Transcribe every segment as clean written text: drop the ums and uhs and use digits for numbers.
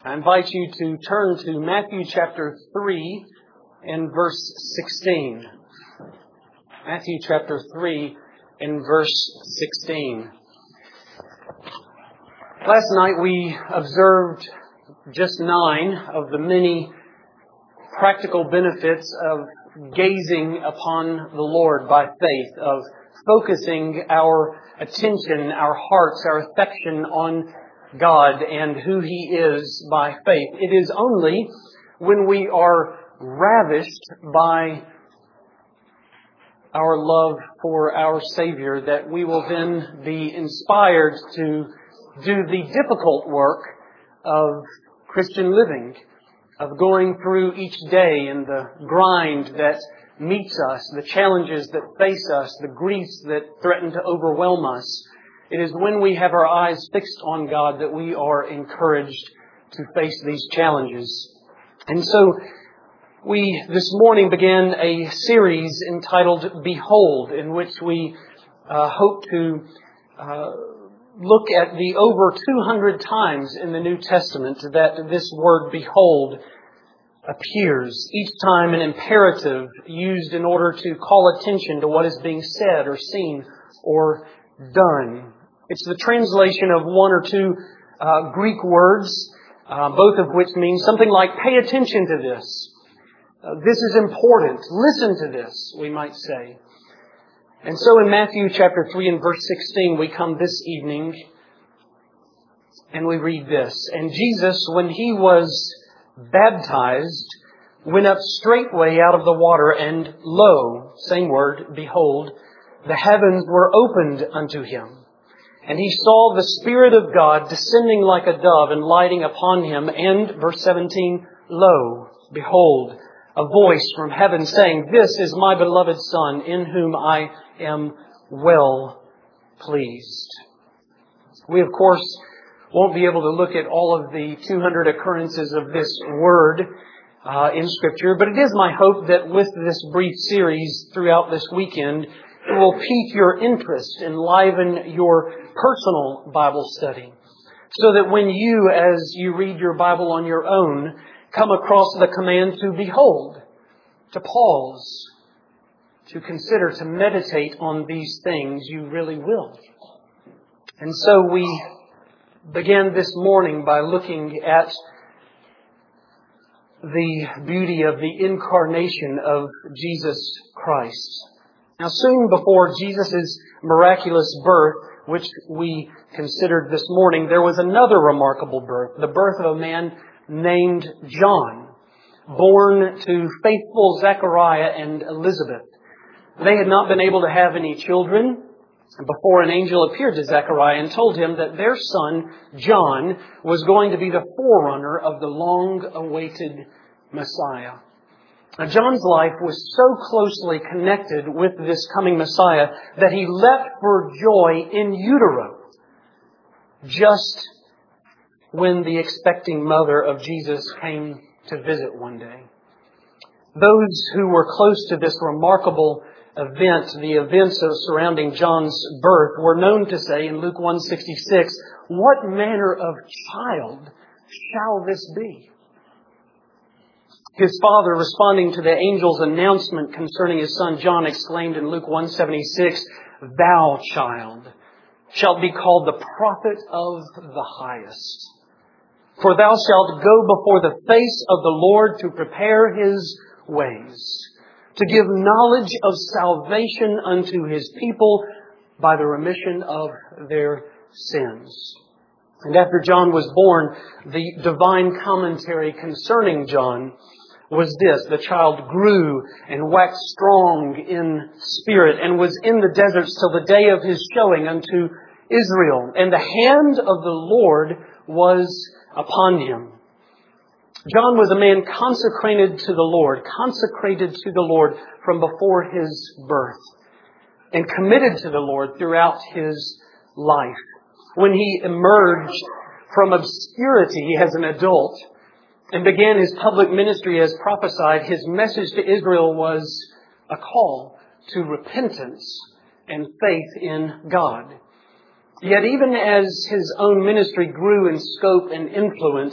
I invite you to turn to Matthew chapter 3 and verse 16. Matthew chapter 3 and verse 16. Last night we observed just 9 of the many practical benefits of gazing upon the Lord by faith, of focusing our attention, our hearts, our affection on God and who He is by faith. It is only when we are ravished by our love for our Savior that we will then be inspired to do the difficult work of Christian living, of going through each day and the grind that meets us, the challenges that face us, the griefs that threaten to overwhelm us. It is when we have our eyes fixed on God that we are encouraged to face these challenges. And so we this morning began a series entitled Behold, in which we hope to look at the over 200 times in the New Testament that this word behold appears. Each time an imperative used in order to call attention to what is being said or seen or done. It's the translation of one or two Greek words, both of which mean something like pay attention to this. This is important. Listen to this, we might say. And so in Matthew chapter 3 and verse 16, we come this evening and we read this. And Jesus, when He was baptized, went up straightway out of the water, and lo, same word, behold, the heavens were opened unto Him. And He saw the Spirit of God descending like a dove and lighting upon Him. And, verse 17, lo, behold, a voice from heaven saying, This is my beloved Son, in whom I am well pleased. We, of course, won't be able to look at all of the 200 occurrences of this word in Scripture, but it is my hope that with this brief series throughout this weekend, it will pique your interest, enliven your personal Bible study, so that when you, as you read your Bible on your own, come across the command to behold, to pause, to consider, to meditate on these things, you really will. And so we began this morning by looking at the beauty of the incarnation of Jesus Christ. Now, soon before Jesus' miraculous birth, which we considered this morning, there was another remarkable birth, the birth of a man named John, born to faithful Zechariah and Elizabeth. They had not been able to have any children before an angel appeared to Zechariah and told him that their son, John, was going to be the forerunner of the long-awaited Messiah. Now, John's life was so closely connected with this coming Messiah that he leapt for joy in utero just when the expecting mother of Jesus came to visit one day. Those who were close to this remarkable event, the events surrounding John's birth, were known to say in Luke 1:66, What manner of child shall this be? His father, responding to the angel's announcement concerning his son John, exclaimed in Luke 1:76, Thou, child, shalt be called the prophet of the highest. For thou shalt go before the face of the Lord to prepare His ways, to give knowledge of salvation unto His people by the remission of their sins. And after John was born, the divine commentary concerning John was this: the child grew and waxed strong in spirit and was in the deserts till the day of his showing unto Israel. And the hand of the Lord was upon him. John was a man consecrated to the Lord from before his birth, and committed to the Lord throughout his life. When he emerged from obscurity as an adult and began his public ministry as prophesied, his message to Israel was a call to repentance and faith in God. Yet even as his own ministry grew in scope and influence,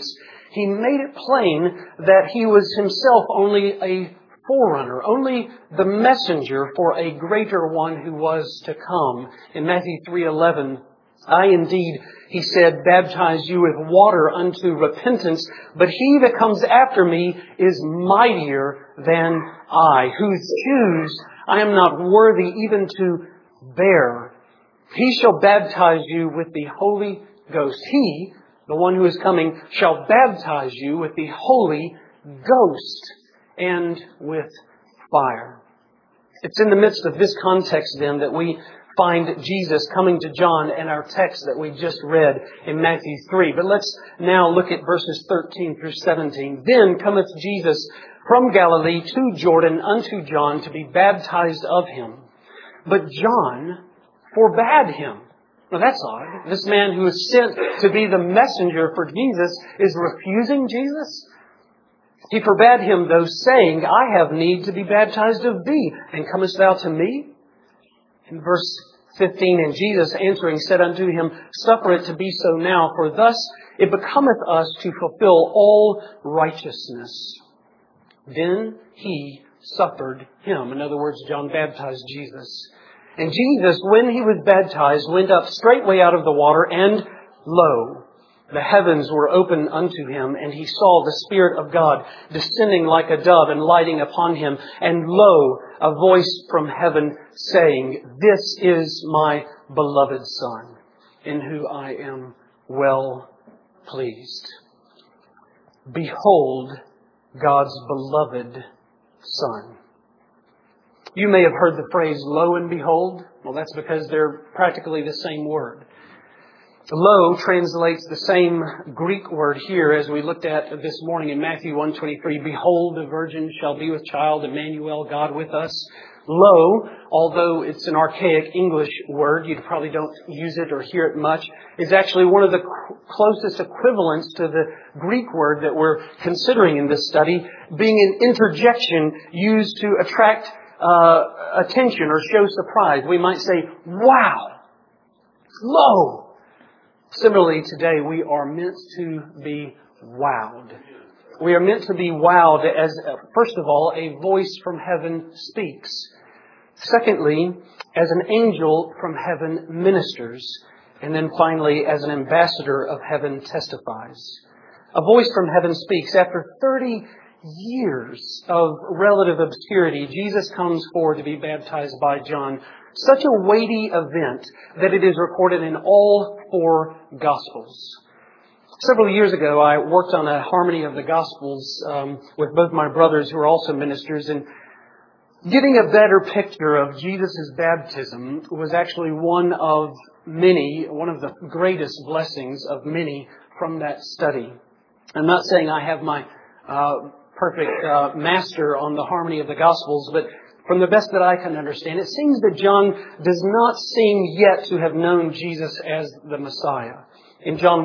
He made it plain that He was Himself only a forerunner, only the messenger for a greater one who was to come. In Matthew 3:11, I indeed, He said, baptize you with water unto repentance, but He that comes after me is mightier than I, whose shoes I am not worthy even to bear. He shall baptize you with the Holy Ghost. He, the one who is coming, shall baptize you with the Holy Ghost and with fire. It's in the midst of this context then that we find Jesus coming to John in our text that we just read in Matthew 3. But let's now look at verses 13 through 17. Then cometh Jesus from Galilee to Jordan unto John to be baptized of him. But John forbade him. Now that's odd. This man who is sent to be the messenger for Jesus is refusing Jesus. He forbade him, though, saying, I have need to be baptized of thee, and comest thou to me? In verse 15, and Jesus answering said unto him, suffer it to be so now, for thus it becometh us to fulfill all righteousness. Then he suffered him. In other words, John baptized Jesus. And Jesus, when he was baptized, went up straightway out of the water, and lo, the heavens were opened unto him, and he saw the Spirit of God descending like a dove and lighting upon him. And lo, a voice from heaven saying, this is my beloved Son, in whom I am well pleased. Behold, God's beloved Son. You may have heard the phrase, lo and behold. Well, that's because they're practically the same word. Lo translates the same Greek word here as we looked at this morning in Matthew 1:23. Behold, the virgin shall be with child, Emmanuel, God with us. Lo, although it's an archaic English word, you probably don't use it or hear it much, is actually one of the closest equivalents to the Greek word that we're considering in this study, being an interjection used to attract attention or show surprise. We might say, wow, lo. Similarly, today we are meant to be wowed. We are meant to be wowed as, first of all, a voice from heaven speaks. Secondly, as an angel from heaven ministers. And then finally, as an ambassador of heaven testifies. A voice from heaven speaks. After 30 years of relative obscurity, Jesus comes forward to be baptized by John. Such a weighty event that it is recorded in all 4 Gospels. Several years ago, I worked on a harmony of the Gospels with both my brothers who are also ministers, and getting a better picture of Jesus' baptism was actually one of the greatest blessings of many from that study. I'm not saying I have my perfect master on the harmony of the Gospels, but from the best that I can understand, it seems that John does not seem yet to have known Jesus as the Messiah. In John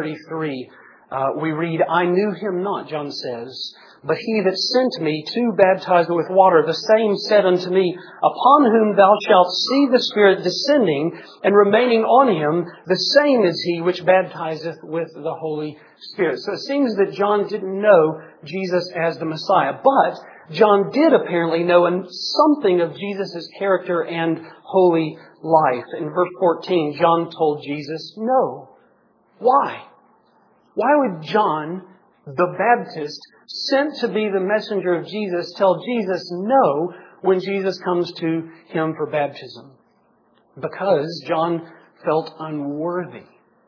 1:33, we read, I knew him not, John says, but he that sent me to baptize with water, the same said unto me, upon whom thou shalt see the Spirit descending and remaining on him, the same is he which baptizeth with the Holy Spirit. So it seems that John didn't know Jesus as the Messiah, but John did apparently know something of Jesus' character and holy life. In verse 14, John told Jesus, no. Why? Why would John, the Baptist, sent to be the messenger of Jesus, tell Jesus no when Jesus comes to him for baptism? Because John felt unworthy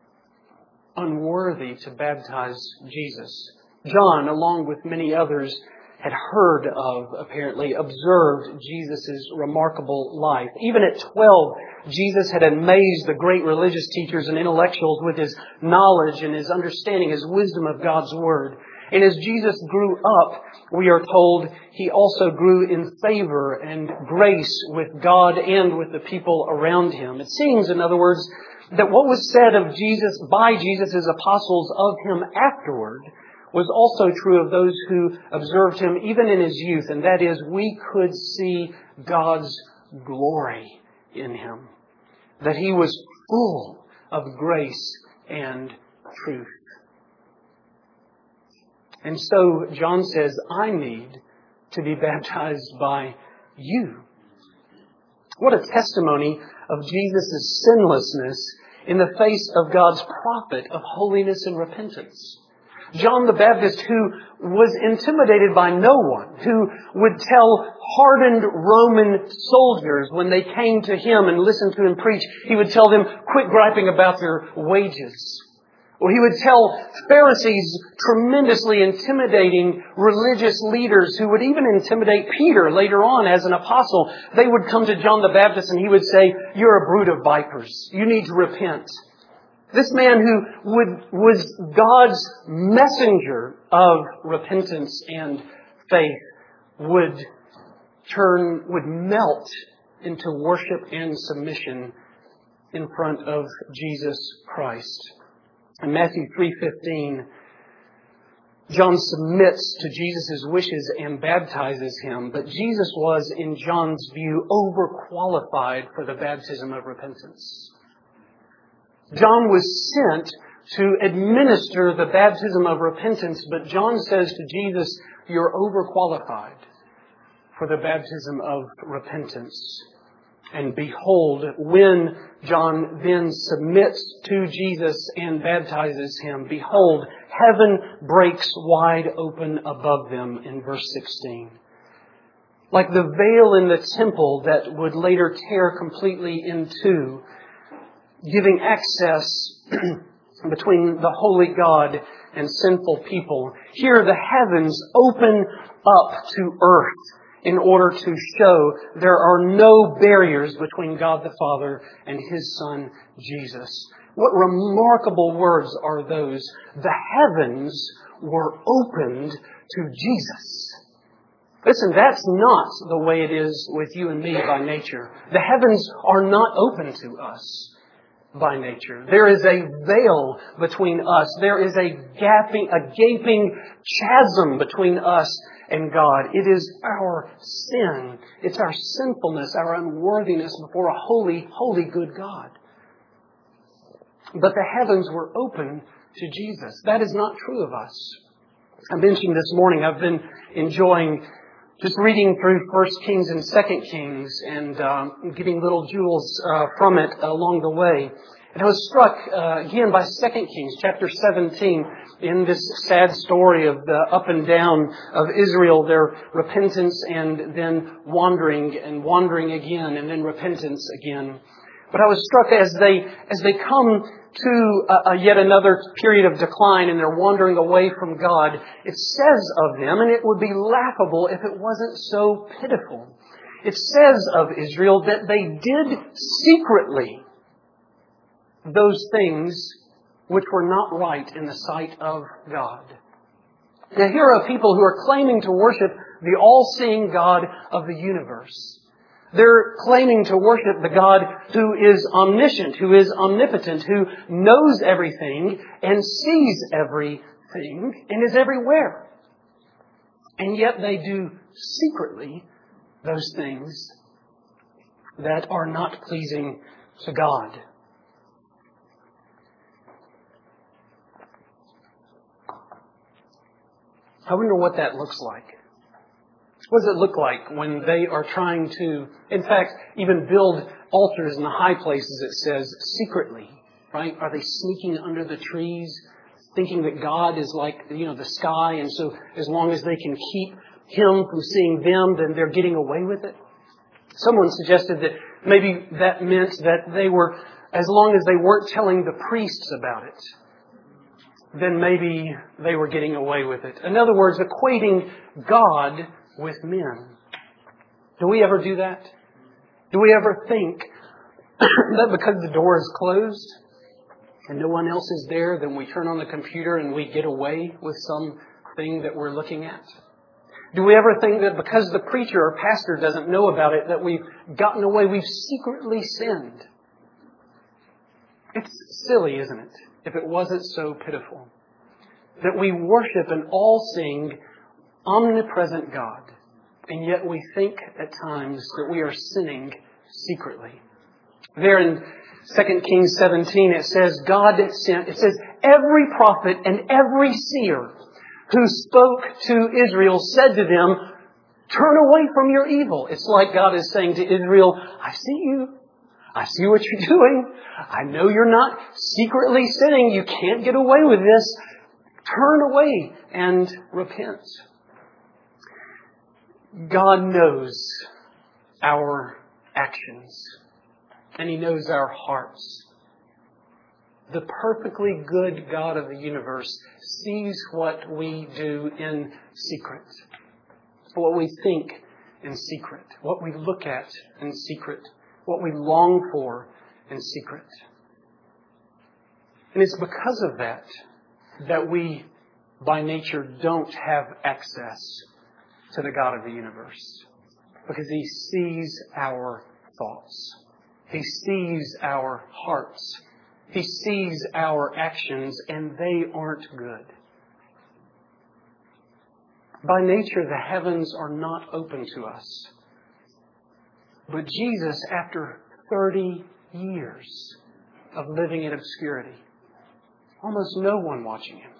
to baptize Jesus. John, along with many others, had heard of, apparently, observed Jesus' remarkable life. Even at 12, Jesus had amazed the great religious teachers and intellectuals with his knowledge and his understanding, his wisdom of God's Word. And as Jesus grew up, we are told he also grew in favor and grace with God and with the people around him. It seems, in other words, that what was said of Jesus by Jesus' apostles of him afterward was also true of those who observed him even in his youth, and that is, we could see God's glory in him, that he was full of grace and truth. And so John says, I need to be baptized by you. What a testimony of Jesus' sinlessness in the face of God's prophet of holiness and repentance. John the Baptist, who was intimidated by no one, who would tell hardened Roman soldiers when they came to him and listened to him preach, he would tell them, quit griping about their wages. Or he would tell Pharisees, tremendously intimidating religious leaders who would even intimidate Peter later on as an apostle. They would come to John the Baptist and he would say, you're a brood of vipers. You need to repent. This man who was God's messenger of repentance and faith would melt into worship and submission in front of Jesus Christ. In Matthew 3:15, John submits to Jesus' wishes and baptizes him, but Jesus was, in John's view, overqualified for the baptism of repentance. John was sent to administer the baptism of repentance, but John says to Jesus, you're overqualified for the baptism of repentance. And behold, when John then submits to Jesus and baptizes him, behold, heaven breaks wide open above them in verse 16. Like the veil in the temple that would later tear completely in two, giving access between the holy God and sinful people. Here the heavens open up to earth in order to show there are no barriers between God the Father and His Son, Jesus. What remarkable words are those? The heavens were opened to Jesus. Listen, that's not the way it is with you and me by nature. The heavens are not open to us by nature. There is a veil between us. There is a gaping chasm between us and God. It is our sin. It's our sinfulness, our unworthiness before a holy, holy, good God. But the heavens were open to Jesus. That is not true of us. I mentioned this morning, I've been enjoying just reading through 1 Kings and 2 Kings and getting little jewels from it along the way. And I was struck again by 2 Kings chapter 17 in this sad story of the up and down of Israel, their repentance and then wandering again and then repentance again. But I was struck as they come to yet another period of decline and they're wandering away from God, it says of them, and it would be laughable if it wasn't so pitiful. It says of Israel that they did secretly those things which were not right in the sight of God. Now here are people who are claiming to worship the all-seeing God of the universe. They're claiming to worship the God who is omniscient, who is omnipotent, who knows everything and sees everything and is everywhere. And yet they do secretly those things that are not pleasing to God. I wonder what that looks like. What does it look like when they are trying to, in fact, even build altars in the high places, it says, secretly, right? Are they sneaking under the trees, thinking that God is like, the sky, and so as long as they can keep Him from seeing them, then they're getting away with it? Someone suggested that maybe that meant that they were, as long as they weren't telling the priests about it, then maybe they were getting away with it. In other words, equating God with men. Do we ever do that? Do we ever think that because the door is closed and no one else is there, then we turn on the computer and we get away with something that we're looking at? Do we ever think that because the preacher or pastor doesn't know about it, that we've gotten away, we've secretly sinned? It's silly, isn't it? If it wasn't so pitiful. That we worship an all-seeing, omnipresent God, and yet we think at times that we are sinning secretly. There in 2 Kings 17 it says, God sent, it says, every prophet and every seer who spoke to Israel, said to them, turn away from your evil. It's like God is saying to Israel, I see you. I see what you're doing. I know you're not secretly sinning. You can't get away with this. Turn away and repent. God knows our actions, and He knows our hearts. The perfectly good God of the universe sees what we do in secret, what we think in secret, what we look at in secret, what we long for in secret. And it's because of that that we, by nature, don't have access to the God of the universe. Because He sees our thoughts. He sees our hearts. He sees our actions, and they aren't good. By nature, the heavens are not open to us. But Jesus, after 30 years of living in obscurity, almost no one watching Him,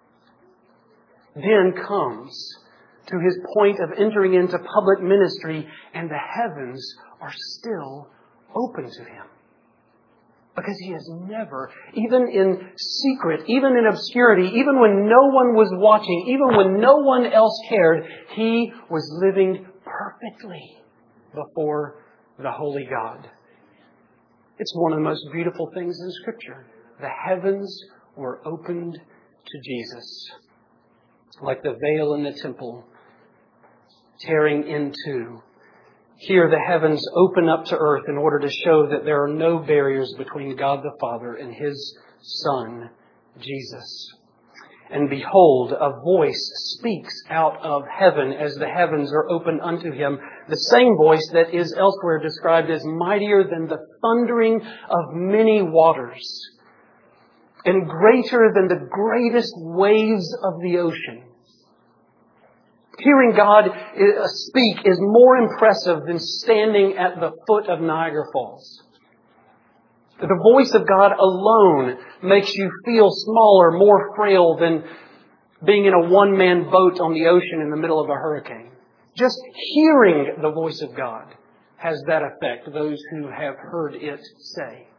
then comes to His point of entering into public ministry, and the heavens are still open to Him. Because He has never, even in secret, even in obscurity, even when no one was watching, even when no one else cared, He was living perfectly before the holy God. It's one of the most beautiful things in Scripture. The heavens were opened to Jesus, like the veil in the temple tearing in two. Here the heavens open up to earth in order to show that there are no barriers between God the Father and His Son, Jesus. And behold, a voice speaks out of heaven as the heavens are opened unto Him. The same voice that is elsewhere described as mightier than the thundering of many waters and greater than the greatest waves of the ocean. Hearing God speak is more impressive than standing at the foot of Niagara Falls. The voice of God alone makes you feel smaller, more frail than being in a one-man boat on the ocean in the middle of a hurricane. Just hearing the voice of God has that effect, those who have heard it say.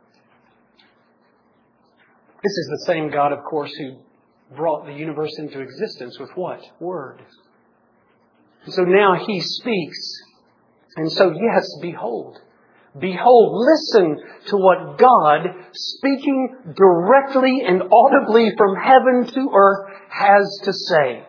This is the same God, of course, who brought the universe into existence with what? Word. So now He speaks. And so, yes, behold. Behold, listen to what God, speaking directly and audibly from heaven to earth, has to say.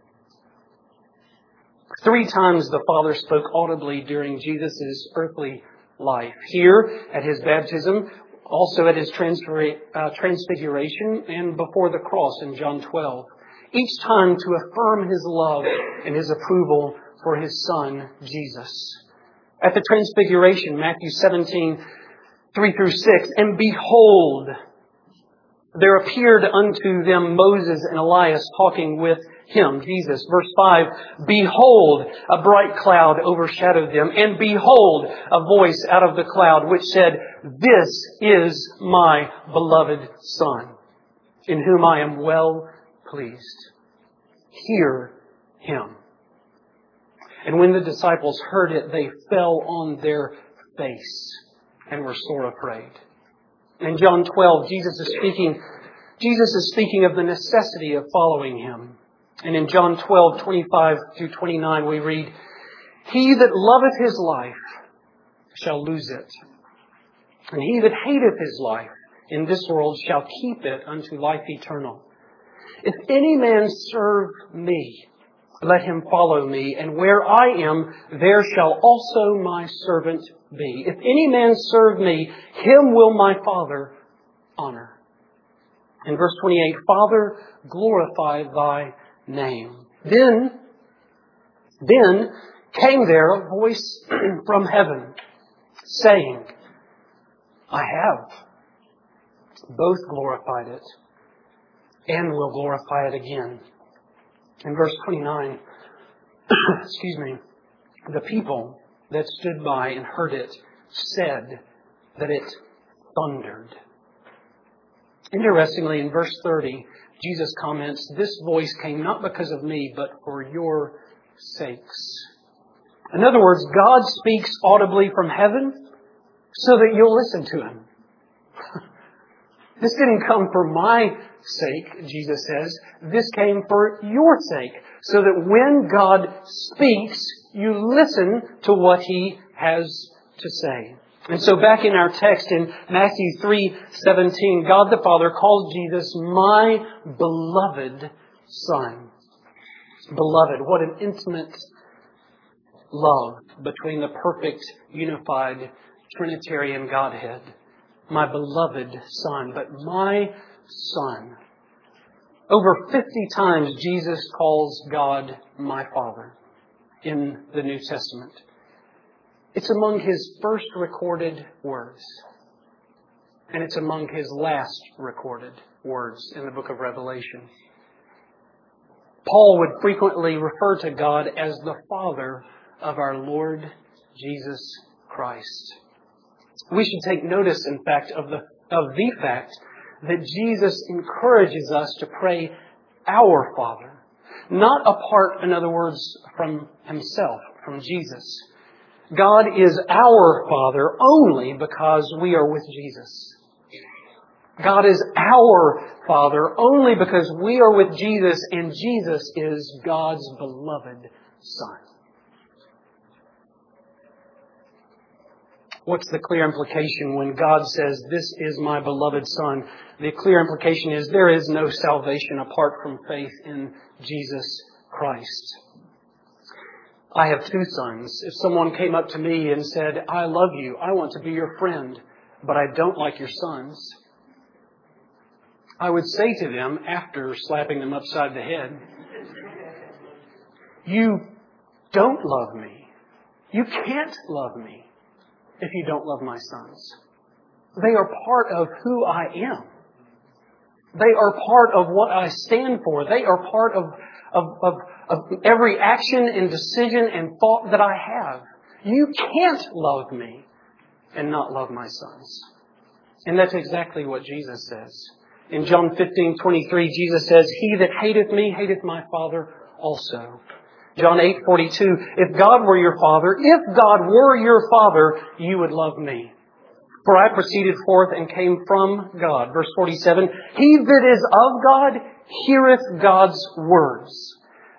3 times the Father spoke audibly during Jesus' earthly life. Here, at His baptism, also at His transfiguration, and before the cross in John 12. Each time to affirm His love and His approval for His Son, Jesus. At the Transfiguration, Matthew 17, 3-6, and behold, there appeared unto them Moses and Elias talking with Him, Jesus. Verse 5, behold, a bright cloud overshadowed them, and behold, a voice out of the cloud which said, this is my beloved Son, in whom I am well pleased. Hear Him. And when the disciples heard it, they fell on their face and were sore afraid. In John 12, Jesus is speaking of the necessity of following Him. And in John 12, 25-29, we read, he that loveth his life shall lose it. And he that hateth his life in this world shall keep it unto life eternal. If any man serve me, let him follow me, and where I am, there shall also my servant be. If any man serve me, him will my Father honor. In verse 28, Father, glorify thy name. Then came there a voice from heaven, saying, I have both glorified it and will glorify it again. In verse 29, the people that stood by and heard it said that it thundered. Interestingly, in verse 30, Jesus comments, "This voice came not because of me, but for your sakes." In other words, God speaks audibly from heaven so that you'll listen to Him. This didn't come for my sake, Jesus says. This came for your sake, so that when God speaks, you listen to what He has to say. And so back in our text in Matthew 3:17, God the Father calls Jesus my beloved Son. Beloved, what an intimate love between the perfect, unified, Trinitarian Godhead. My beloved Son, but my Son. Over 50 times Jesus calls God my Father in the New Testament. It's among His first recorded words. And it's among His last recorded words in the book of Revelation. Paul would frequently refer to God as the Father of our Lord Jesus Christ. We should take notice, in fact, of the fact that Jesus encourages us to pray our Father. Not apart, in other words, from Himself, from Jesus. God is our Father only because we are with Jesus. God is our Father only because we are with Jesus, and Jesus is God's beloved Son. What's the clear implication when God says, "This is my beloved Son"? The clear implication is there is no salvation apart from faith in Jesus Christ. I have 2 sons. If someone came up to me and said, "I love you, I want to be your friend, but I don't like your sons," I would say to them, after slapping them upside the head, "You don't love me. You can't love me if you don't love my sons. They are part of who I am. They are part of what I stand for. They are part of every action and decision and thought that I have. You can't love me and not love my sons." And that's exactly what Jesus says. In John 15:23, Jesus says, "He that hateth me, hateth my Father also." John 8:42, if God were your Father, you would love me. For I proceeded forth and came from God. Verse 47, he that is of God heareth God's words.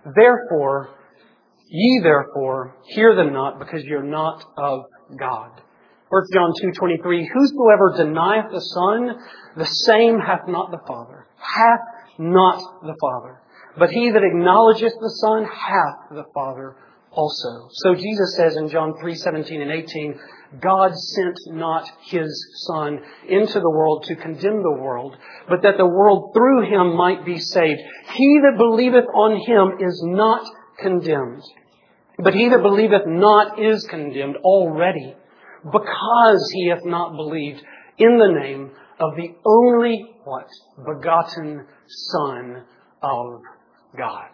Ye therefore hear them not, because you're not of God. 1 John 2:23, whosoever denieth the Son, the same hath not the Father. Hath not the Father. But he that acknowledgeth the Son hath the Father also. So Jesus says in John 3:17 and 18, God sent not His Son into the world to condemn the world, but that the world through Him might be saved. He that believeth on Him is not condemned. But he that believeth not is condemned already, because he hath not believed in the name of the only, what? Begotten Son of God.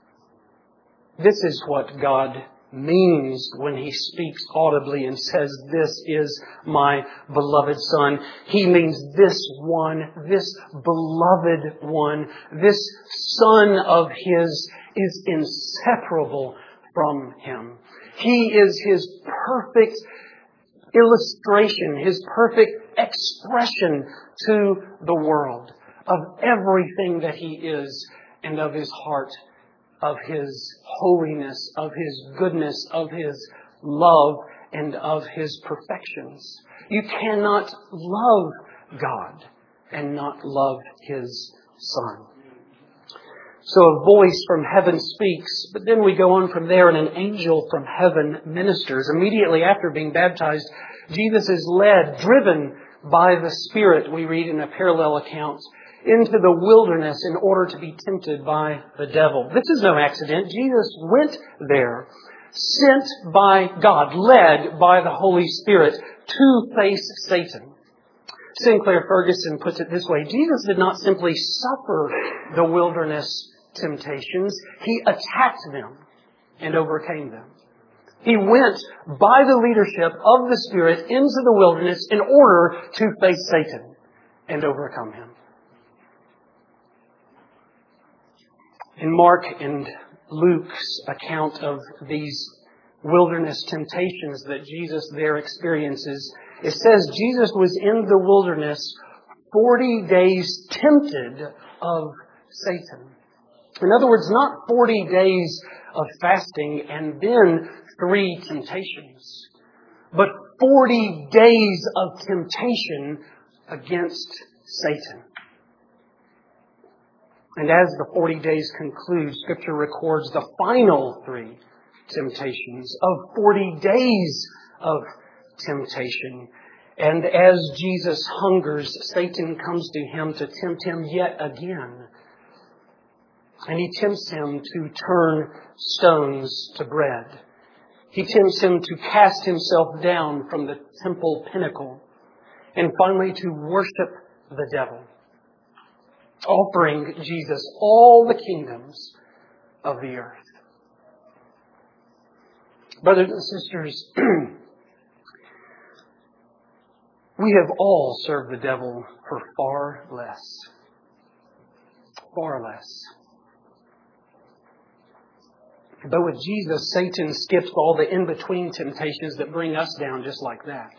This is what God means when He speaks audibly and says, "This is my beloved Son." He means this one, this beloved one, this Son of His is inseparable from Him. He is His perfect illustration, His perfect expression to the world of everything that He is and of His heart, of His holiness, of His goodness, of His love, and of His perfections. You cannot love God and not love His Son. So a voice from heaven speaks, but then we go on from there and an angel from heaven ministers. Immediately after being baptized, Jesus is led, driven by the Spirit, we read in a parallel account, into the wilderness in order to be tempted by the devil. This is no accident. Jesus went there, sent by God, led by the Holy Spirit to face Satan. Sinclair Ferguson puts it this way: Jesus did not simply suffer the wilderness temptations, He attacked them and overcame them. He went by the leadership of the Spirit into the wilderness in order to face Satan and overcome him. In Mark and Luke's account of these wilderness temptations that Jesus there experiences, it says Jesus was in the wilderness 40 days tempted of Satan. In other words, not 40 days of fasting and then 3 temptations, but 40 days of temptation against Satan. And as the 40 days conclude, Scripture records the final 3 temptations of 40 days of temptation. And as Jesus hungers, Satan comes to him to tempt him yet again. And he tempts him to turn stones to bread. He tempts him to cast himself down from the temple pinnacle. And finally to worship the devil, offering Jesus all the kingdoms of the earth. Brothers and sisters, we have all served the devil for far less. Far less. But with Jesus, Satan skips all the in-between temptations that bring us down just like that.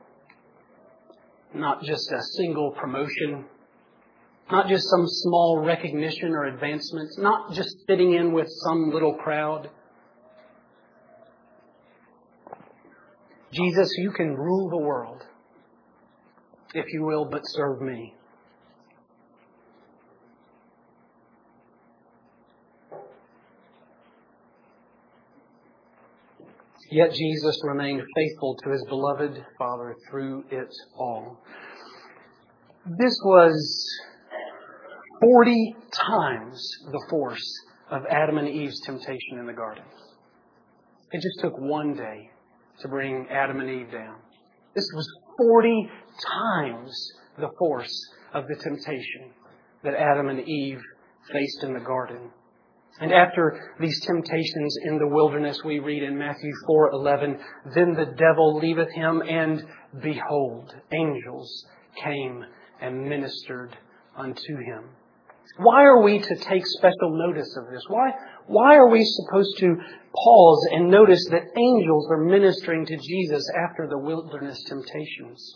Not just a single promotion. Not just some small recognition or advancement. Not just fitting in with some little crowd. Jesus, you can rule the world, if you will, but serve me. Yet Jesus remained faithful to his beloved Father through it all. This was 40 times the force of Adam and Eve's temptation in the garden. It just took one day to bring Adam and Eve down. This was 40 times the force of the temptation that Adam and Eve faced in the garden. And after these temptations in the wilderness, we read in Matthew 4:11, "Then the devil leaveth him, and behold, angels came and ministered unto him." Why are we to take special notice of this? Why are we supposed to pause and notice that angels are ministering to Jesus after the wilderness temptations?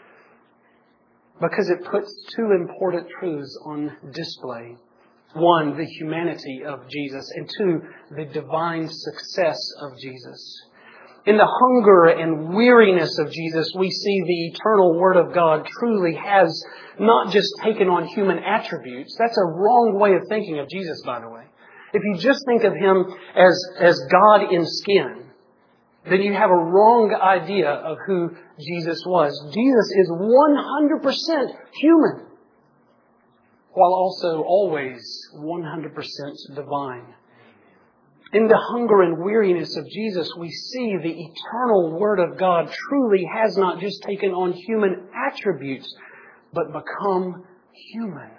Because it puts 2 important truths on display. 1, the humanity of Jesus, and 2, the divine success of Jesus. In the hunger and weariness of Jesus, we see the eternal Word of God truly has not just taken on human attributes. That's a wrong way of thinking of Jesus, by the way. If you just think of Him as God in skin, then you have a wrong idea of who Jesus was. Jesus is 100% human, while also always 100% divine. In the hunger and weariness of Jesus, we see the eternal Word of God truly has not just taken on human attributes, but become human.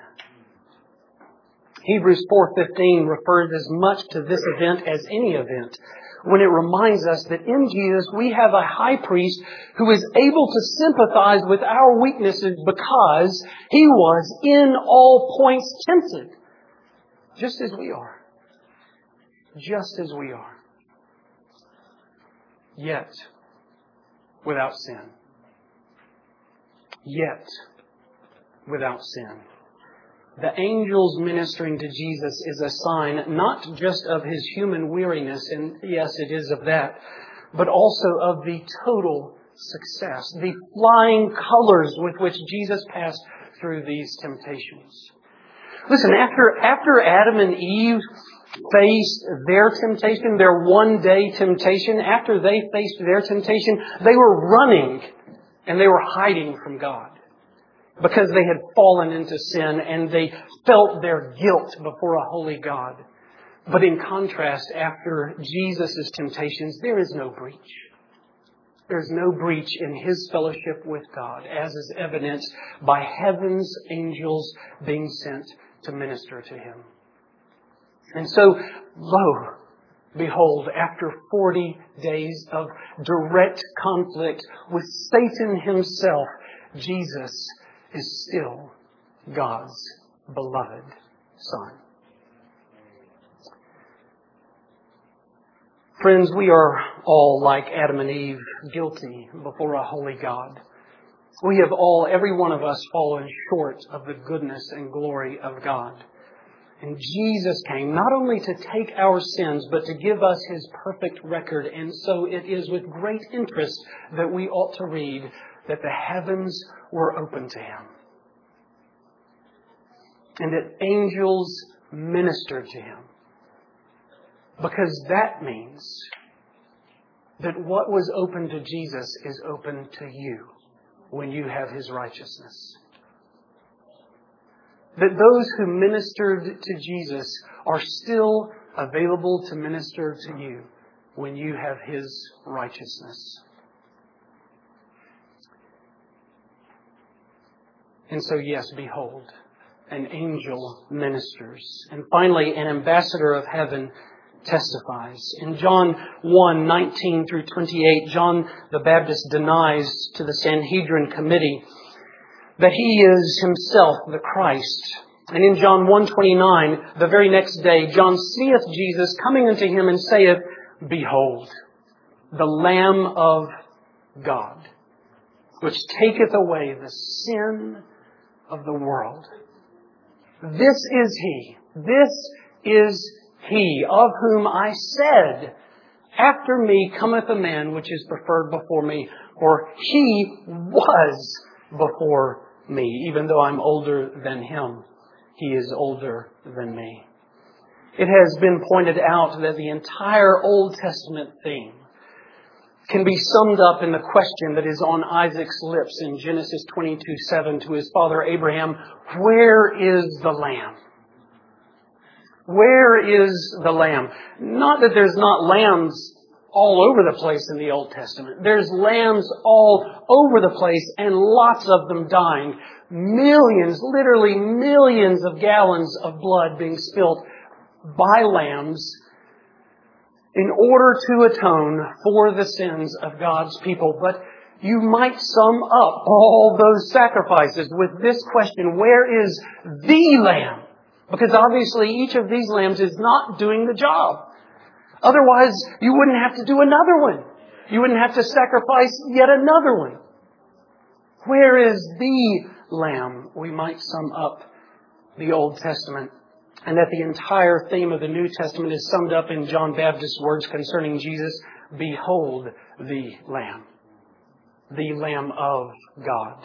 Hebrews 4:15 refers as much to this event as any event, when it reminds us that in Jesus we have a high priest who is able to sympathize with our weaknesses because He was in all points tempted, just as we are. Just as we are. Yet without sin. Yet without sin. The angels ministering to Jesus is a sign not just of His human weariness, and yes, it is of that, but also of the total success, the flying colors with which Jesus passed through these temptations. Listen, after Adam and Eve faced their temptation, their one-day temptation, after they faced their temptation, they were running and they were hiding from God because they had fallen into sin and they felt their guilt before a holy God. But in contrast, after Jesus' temptations, there is no breach. There's no breach in His fellowship with God, as is evidenced by heaven's angels being sent to minister to Him. And so, lo, behold, after 40 days of direct conflict with Satan himself, Jesus is still God's beloved Son. Friends, we are all like Adam and Eve, guilty before a holy God. We have all, every one of us, fallen short of the goodness and glory of God. And Jesus came not only to take our sins, but to give us His perfect record. And so it is with great interest that we ought to read that the heavens were open to Him, and that angels ministered to Him. Because that means that what was open to Jesus is open to you when you have His righteousness. That those who ministered to Jesus are still available to minister to you when you have His righteousness. And so, yes, behold, an angel ministers. And finally, an ambassador of heaven testifies. In John 1:19 through 28, John the Baptist denies to the Sanhedrin committee that he is himself the Christ. And in John 1:29, the very next day, John seeth Jesus coming unto him and saith, Behold, the Lamb of God, which taketh away the sin of the world. This is He. This is He of whom I said, After me cometh a man which is preferred before me, for He was before me. Even though I'm older than Him, He is older than me. It has been pointed out that the entire Old Testament theme can be summed up in the question that is on Isaac's lips in Genesis 22:7 to his father Abraham, Where is the Lamb? Where is the Lamb? Not that there's not lambs all over the place in the Old Testament. There's lambs all over the place and lots of them dying. Millions, literally millions of gallons of blood being spilled by lambs in order to atone for the sins of God's people. But you might sum up all those sacrifices with this question, where is the Lamb? Because obviously each of these lambs is not doing the job. Otherwise, you wouldn't have to do another one. You wouldn't have to sacrifice yet another one. Where is the Lamb? We might sum up the Old Testament. And that the entire theme of the New Testament is summed up in John Baptist's words concerning Jesus. Behold the Lamb. The Lamb of God.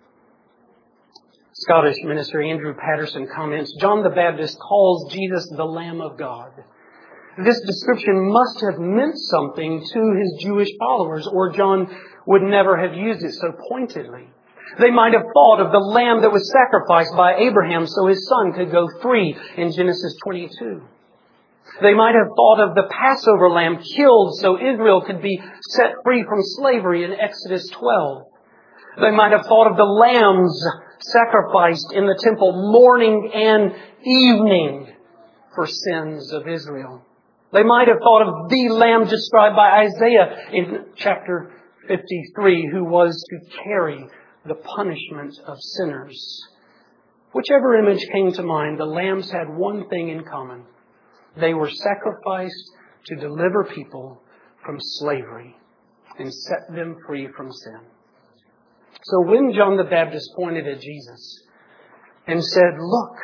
Scottish minister Andrew Patterson comments, John the Baptist calls Jesus the Lamb of God. This description must have meant something to his Jewish followers, or John would never have used it so pointedly. They might have thought of the lamb that was sacrificed by Abraham so his son could go free in Genesis 22. They might have thought of the Passover lamb killed so Israel could be set free from slavery in Exodus 12. They might have thought of the lambs sacrificed in the temple morning and evening for sins of Israel. They might have thought of the lamb described by Isaiah in chapter 53, who was to carry the punishment of sinners. Whichever image came to mind, the lambs had one thing in common. They were sacrificed to deliver people from slavery and set them free from sin. So when John the Baptist pointed at Jesus and said, Look,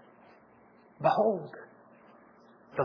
behold, the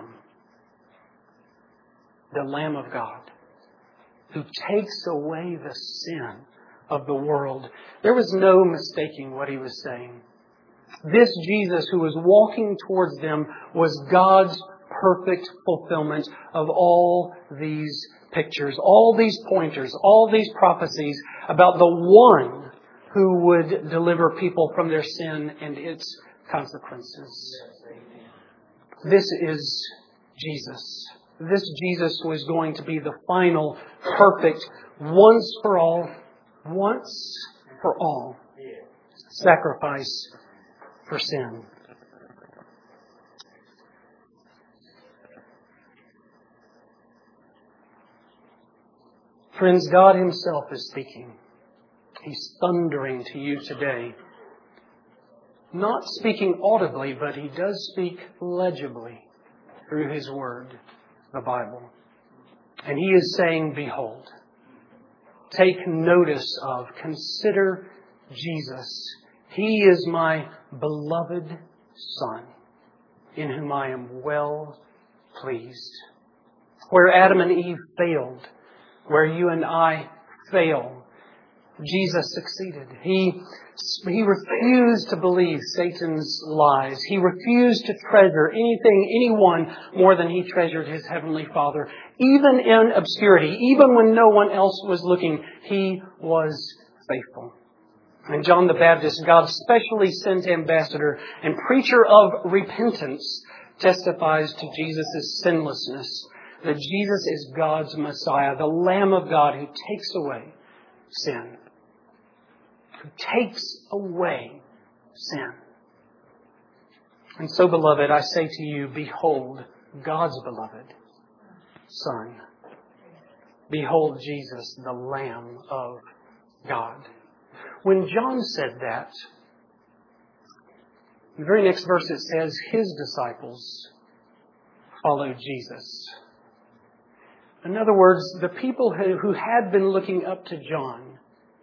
Lamb of God, who takes away the sin of the world, there was no mistaking what he was saying. This Jesus who was walking towards them was God's perfect fulfillment of all these pictures, all these pointers, all these prophecies about the one who would deliver people from their sin and its consequences. This is Jesus. This Jesus was going to be the final, perfect, once for all sacrifice for sin. Friends, God Himself is speaking. He's thundering to you today. Not speaking audibly, but He does speak legibly through His Word, the Bible. And He is saying, behold, take notice of, consider Jesus. He is my beloved Son, in whom I am well pleased. Where Adam and Eve failed, where you and I fail, Jesus succeeded. He refused to believe Satan's lies. He refused to treasure anyone more than He treasured His Heavenly Father. Even in obscurity, even when no one else was looking, He was faithful. And John the Baptist, God's specially sent ambassador and preacher of repentance, testifies to Jesus' sinlessness, that Jesus is God's Messiah, the Lamb of God who takes away sin. Who takes away sin. And so, beloved, I say to you, behold God's beloved Son. Behold Jesus, the Lamb of God. When John said that, in the very next verse it says, His disciples followed Jesus. In other words, the people who had been looking up to John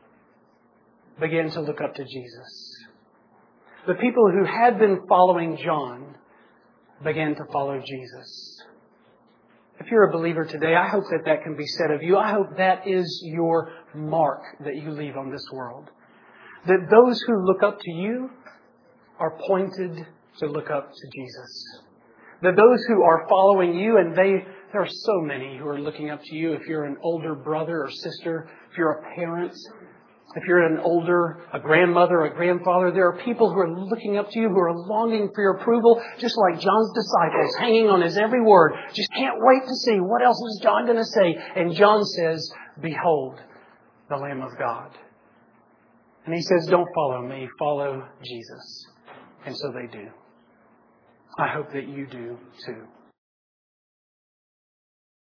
began to look up to Jesus. The people who had been following John began to follow Jesus. If you're a believer today, I hope that can be said of you. I hope that is your mark that you leave on this world. That those who look up to you are pointed to look up to Jesus. That those who are following you, and there are so many who are looking up to you. If you're an older brother or sister, if you're a parent, if you're a grandmother, a grandfather, there are people who are looking up to you, who are longing for your approval, just like John's disciples, hanging on his every word. Just can't wait to see what else is John going to say. And John says, behold, the Lamb of God. And he says, don't follow me, follow Jesus. And so they do. I hope that you do too.